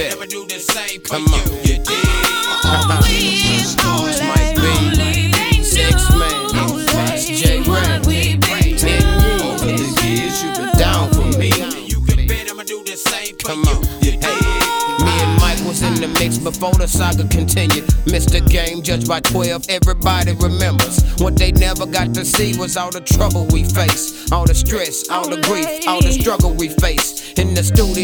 bet. Never do the same for Come on. you. You dig? Mike B, 6 Man, J Ray, 10 years. Over the years you been down for me. You can bet I'ma do the same for Come on. you. You dig? Me and Mike was in the mix before the saga continued. Mr. Game judged by 12, everybody remembers. What they never got to see was all the trouble we face, all the stress, all the grief, all the struggle we face. In the studio